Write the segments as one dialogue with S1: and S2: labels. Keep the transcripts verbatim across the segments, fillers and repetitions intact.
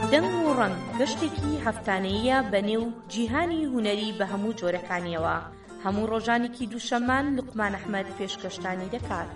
S1: دەنگ و ڕەنگ گەشتێکی هەفتانەیە بەنێو جیهانی هونەری بە هەموو جۆرەکانیەوە. هەموو ڕۆژانێکی دووشەممان لوقمان ئەحمەد پێشکەشتانی دەکات.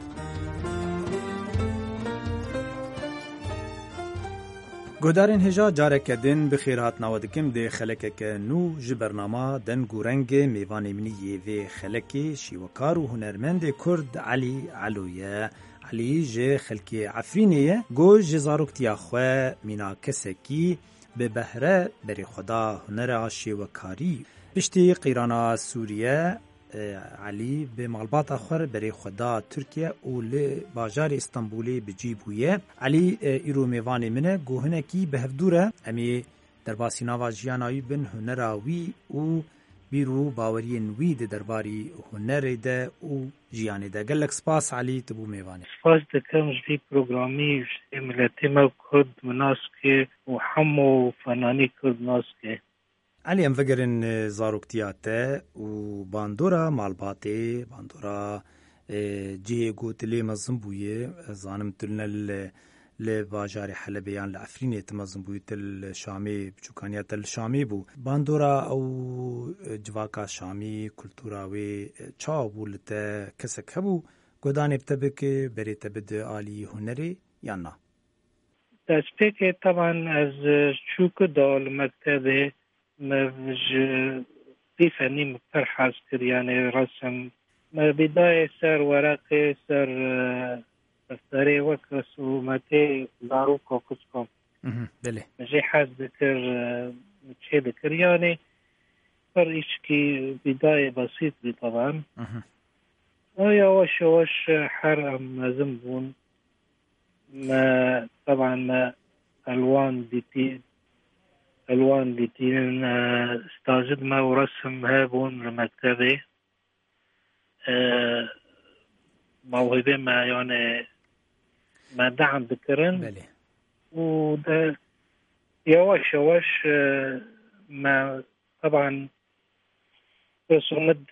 S2: گۆدارên hêja careke din bi xêr hatnawe dikim dê xelekeke nû ji bernama deng û rengê mêvanê min yê vê xelekê şîwekar û hunermendê Kurd Elî Elo ye. Elî ji xelkê Efrînê ye, got ji zaroktiya xwe mîna kesekî bi behre berê xwe da hunera şêwekarî. Piştî qîrana Sûriye, Elî bi malbata xwe berê xwe da Tirkiye û li bajarê İstanbulê bicî bûye. Elî îro mêvanê min e, got hinekî bihevdûr e. Em ê derbasî nava jiyana wî bin, hunera wî û bîr û baweriyên wî di derbarî hunerê de û jiyanê de. Gelek spas Elî tibû mêvanê.
S3: Spas dikim ji vî programî ji miletê me Kurd nas ke û hemû fenanî Kurd nas ke.
S2: Elî em vegerin zaroktiya te û bandora malbatê, bandora cihê got lê mezin bûye. Zanim tu li li bajarê Helebê yan li Efrînê tu mezin bûyî, tu li Şamê biçûkaniya te li Şamê bû. Bandora ew civaka Şamî, kultûra wê çawa bû li te kesek hebû godanê bi te bike berê te bide alî hunerê yan na?
S3: Destpêkê teban ez çûku da li mektebê me ji vî fenî me pir hez kir, yanê resm me bîdayê ser wereqê ser defterê wek resûmetê zarok û kuşkom
S2: belê
S3: me jê hez dikir, çê dikir, yanê pir îşkî bîdayê besît bî teban. Yavaş yavaş her em mezin bûn, me teban me elwan dîtî elwan dîtînin, stajid me û resm hebûn li mektebê. Mawhibê me yanê me dehem dikirin û de yavaş yavaş me teban resûmet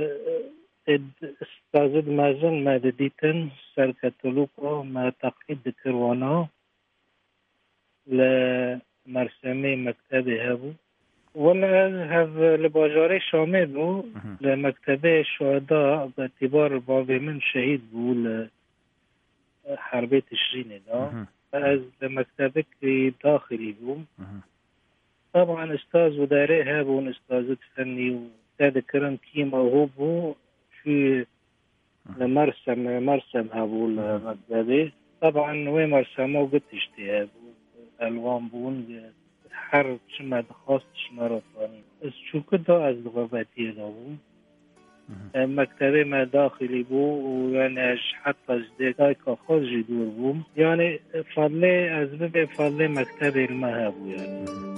S3: stajid mezin me didîtin ser katalûka me teqlîd dikir wana li Mersemê mektebê hebû. Wela ez hev li bajarê Şamê bû, li mektebê şuheda betîbar bavê min şehîd bû li herbê Tişrînê da. Ez li mektebekî daxilî bûm. Taban staj û derê hebûn, stajid fenî û te dikirin kîma hû bû çû li Mersem Mersem hebû li mektebê. Taban wê Mersema got tiştî hebû, elwan bûn, her çime dixwast çime ra fanî. Ez çûku da ez li xwebetiyê de bûm. Mektebê me daxilî bû û yanê ez heta ji dê dayka xwe jî dûr bûm. Yanê fadlê ez bibê fadlê mektebê li me hebû yanî.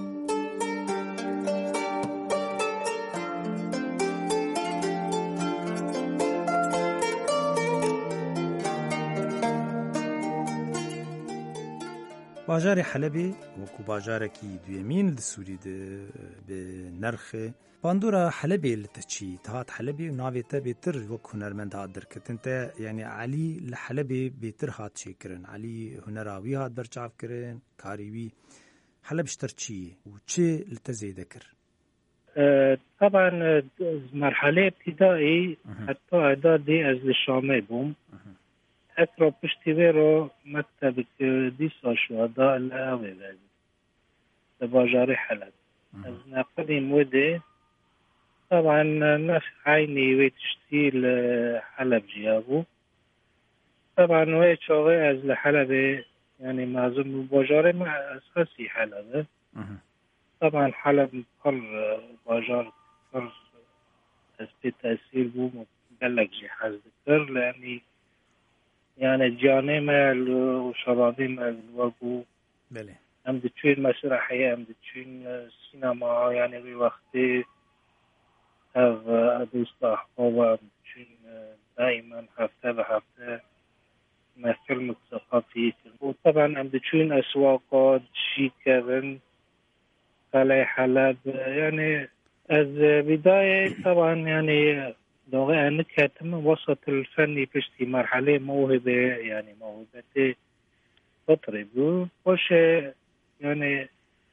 S2: Bajarê Helebê wekû bajarekî duyemîn li Sûrî de bi nerxê. Bandora Helebê li te çî? Te hat Helebê û navê te bêtir wek hunermend hat derketin te, yanî Elî li Helebê bêtir hat çêkirin. Elî hunera wî hat berçavkirin, karî wî. Heleb ji te çi ye û çê li te zêde kir?
S3: Taban merhelê ibtîdaî heta edadê ez li Şamê bûm. Ekra piştî vê re mektebeke dîsa şuheda li Ewê vêdî li bajarê Heleb. Ez neqilîm wedê taban nef eynî wê tiştî li Heleb jiya bû. Taban wê çaxê ez li Helebê yanî mezin bû, bajarê me esasî Heleb e. Taban Heleb pir bajar pir ez pê tesîr bûm û gelek jî hez dikir, yanî yani ciyanê me û şerabê me we bû. Em diçûn mesrehiyê, em diçûn sînema, yani wê wextê ev dosta ahbaba em diçûn daimen hefte bi hefte me filmek seqafî û taban em diçûn eswaqa dişîkevin Qalê Heleb. Yani ez bîdayê taban yani داغه انک هتم وسط الفني پشتی مرحله موهبه يعني موهبتي بطري بو باشه يعني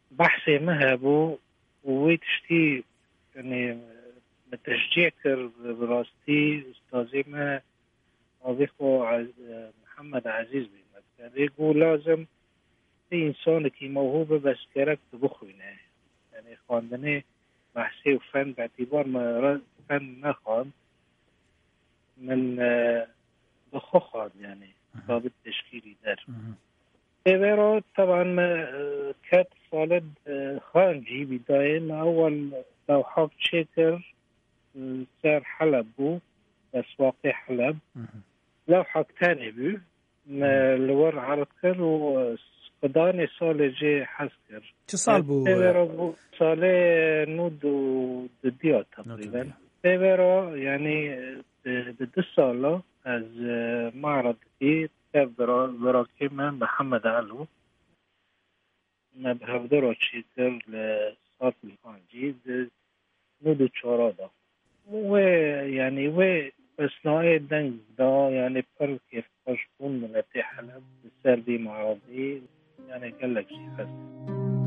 S3: بحثي مهبو ويتشتي يعني بتشجيع كر براستي أستاذي ما أبيخو عز محمد عزيز بيمت يقول لازم في إنسان كي موهوبة بس كرك تبخوينه يعني خواندني بحثي وفن باعتبار ما فن نخوان من بخوخان يعني باب التشكيلي در تبرو طبعا كات صالد خانجي بداية ما أول لو حاب شكر سار حلب بو بس واقع حلب لو حاب تاني بو لور عرضكر وقداني صالة جي حسكر
S2: چه سال بو؟
S3: تبرو صالة نود ودديات تقريبا تبرو يعني دد سالة از معرض كي تاب براكي من محمد علو ما بهفدرو تشيتر لصارت الخانجي نودو تشارادا ويعني و اثناء دنگ دا يعني پر كيف قشبون من حلب بسر دي معرضي يعني قال لك شي خاص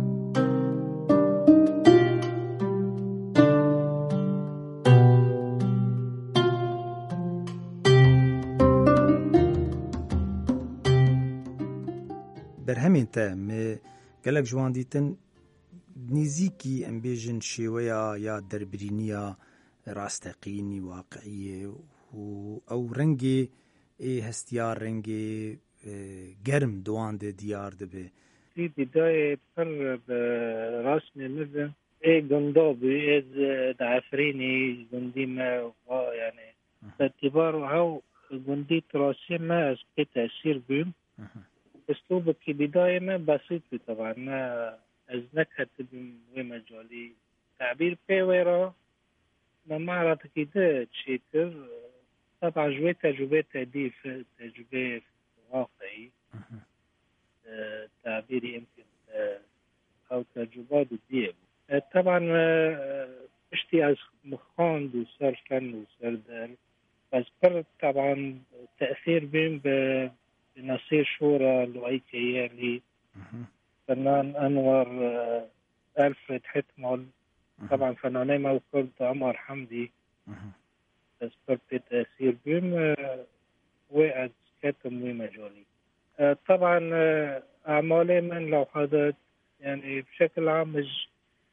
S2: برهمين تا م قالك جوان ديتن نزيكي ام بيجن شوية يا دربرينية راستقيني واقعية و او رنگي اي هستيار رنگي گرم دوان دي ديار دبي
S3: في بداية پر برسم مدن اي قندابي از دعفريني قندي ما يعني باعتبار هاو قندي تراسي ما از كي تأثير بيم اسلوبك كي بداية ما بسيط بي طبعا ما از نكهت بمجالي تعبير بيويرا ما معرض كده تشيكر طبعا جوي تجربة تديف تجربة واقعي اه تعبيري يمكن اه او تجربات الديب اه طبعا اه اشتي از مخاند وسر فن وسر دار بس بر طبعا تأثير بين بنصير شورى لؤي كيالي فنان انور اه ألفريد حتمل طبعا فنانين موكل عمر حمدي بس برت تأثير بهم وقعد كاتم ومجالي طبعا أعمالي من لوحات يعني بشكل عام ج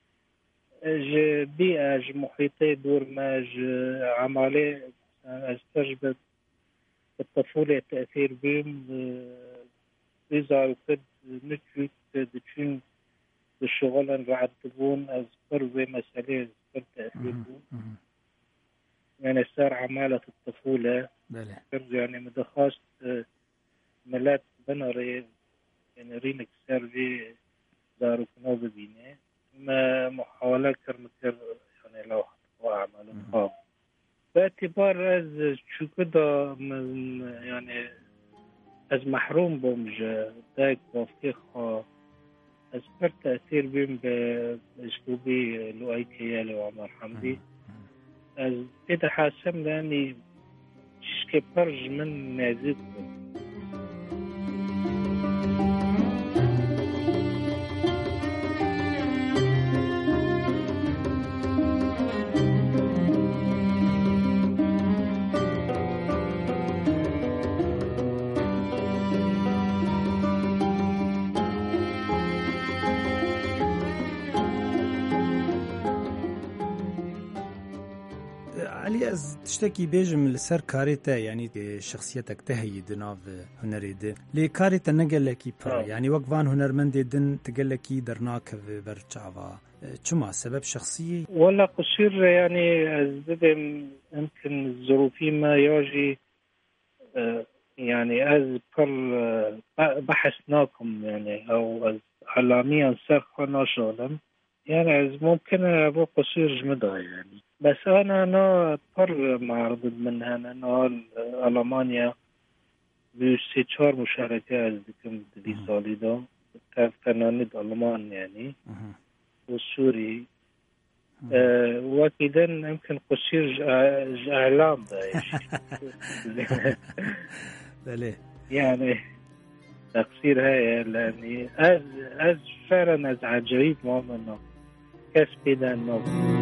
S3: بيئة ج محيطي دور ما ج عمالي استجبت الطفولة تأثير بهم إذا وكد نتفيت دتشين بالشغل رعد تبون أذكر زي مسألة أذكر تأثير بهم يعني صار عمالة الطفولة يعني مدخاست ملات بنري يعني رينك سيرفي دارو كنوب بيني ما محاولة كرمكر يعني لو حطوا أعمال مقام باعتبار از شو كده من يعني از محروم بمج دايك وفكيخ أذكر تأثير بهم بأسلوبي لؤي كيالي وعمر حمدي از إذا حاسم لأني شكي برج من نازيكم
S2: علي از تشتكي بيجم لسر كاريتا يعني شخصيتك تهي دناف هنري دي لي كاريتا نقل لكي برا يعني وقفان هنرمند دن تقل لكي درناك برشعفا شما سبب شخصية
S3: ولا قصير يعني أزدد يمكن الظروفي ما يجي يعني أز بر بحثناكم يعني أو علاميا سرخنا شغلا يعني أز ممكن أبو قصير جمدها يعني بس أنا أنا بر معرض منها أنا ألمانيا بستشار مشاركة أزدكم دي سالي دا فنانيد ألمان يعني والسوري أه وكذا يمكن قصير إعلام ده
S2: بله
S3: يعني تقصير هاي لأني أز أز فعلا أز عجيب مهم إنه كسبي ده إنه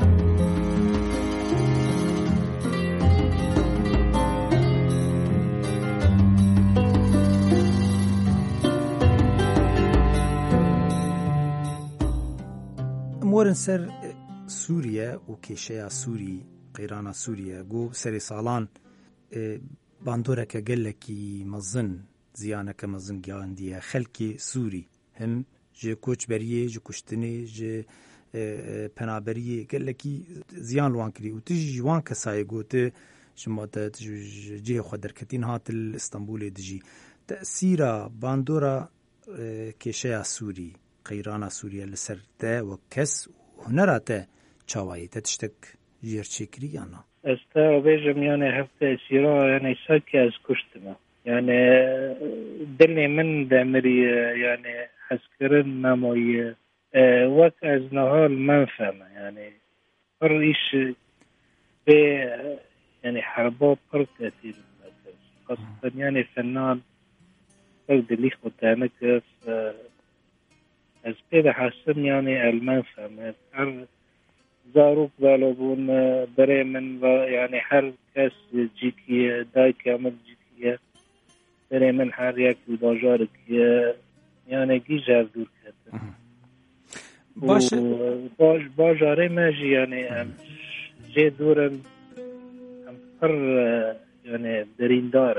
S2: مورن سر سوريا و کشیا سوری قیرانا سوریا گو سری سالان باندورا که گلکی مزن زیانه که مزن گیاندیه خلکی سوری هم جه کوچ بریه جه کشتنه جه پنابریه گلکی زیان لوان کری و تجی جوان کسای گوته شما تا جه خود درکتین هات الاسطنبول دجی تأثیرا باندورا کشیا سوری قیرانا سوریا لسر تا و کس هنرا تا چاوایی تا تشتک جیر چکری یا نه؟
S3: استا بیجم یعنی هفته سیرا یعنی ساکی از کشتم یعنی دلی من دمری یعنی حسکرن نمایی وقت از نهال منفهمه یعنی هر ایش به یعنی حربا پر تأثیر خاصة یعنی فنان پر دلی خودتانه که از پیدا حسن یعنی المنفهمه هر زاروك بالوبون بري من يعني حر كاس جيكية داي كامل جيكية بري من حر ياك وداجارك يعني جي جار دور كده
S2: باش
S3: باش باجاري ماجي يعني ام جي دور ام قر يعني درين دار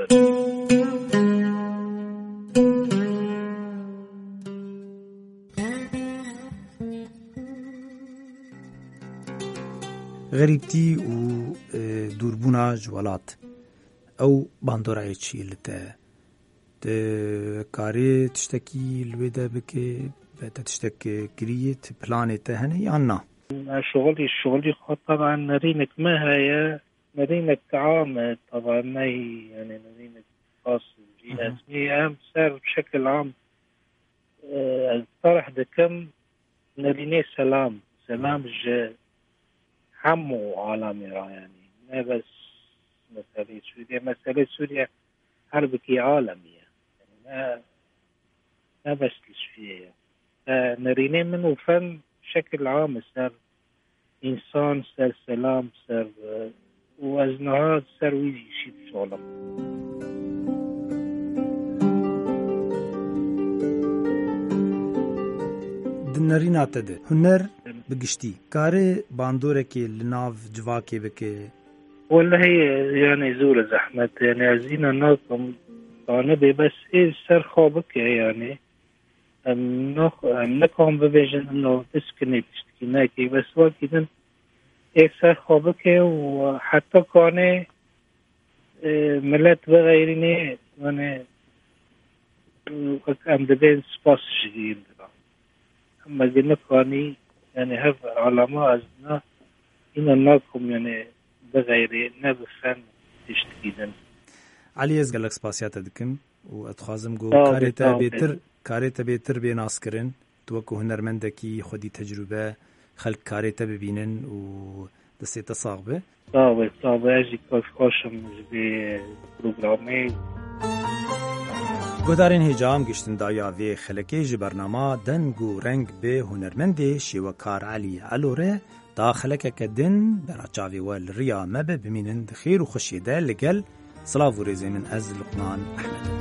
S2: غریبتی و دوربونا جوالات او باندورای چی لته ت کاری تشتکی الودا بکه بتا تشتک کریت پلانت هنه یا نه
S3: شغلي شغلي خط طبعا نرينك ما هي نرينك عام طبعا ما هي يعني نرينك خاص جي اسمي اهم صار بشكل عام طرح دكم نريني سلام سلام ج همو عالمي را يعني ما بس مسألة سوريا مسألة سوريا حربكي عالمية يعني ما ما بس لسوريا نريني منه فن بشكل عام صار إنسان صار سلام صار وأزنهار صار ويجي شيء بشغله
S2: دنرينا تده هنر بگشتی کاری باندوره که لناف جواکی بکه
S3: والله هي يعني زور زحمة يعني عزينا ناكم أنا بس إيه سر خوابك يعني أم نخ أم نكون ببيجن إنه تسكني تشتكيناكي بس واكيد إيه سر خوابك وحتى كاني ملت بغيرني يعني أم دبين سباس شديد أما قلنا كاني يعني هذا علماء أزنا إن ناكم يعني بغير نبفن تشتكيدن
S2: علي أزغلق سباسيات دكم وأتخازم جو كاريتا بيتر كاريتا بيتر بيناس كرن توكو هنرمندكي خودي تجربة خلق كاريتا ببينن ودستيتا صاغبة
S3: صاغبة صاغبة أجي كاف خوشم ببروغرامي
S2: گودارین هجام گشتن دایا وی خلکی جی برنامه دنگو رنگ به هنرمندی شیوکار علی علوره دا خلکه که دن براچاوی وال ریا مبه بمینن خیر و خوشیده لگل صلاف و رزی من از لقمان احمد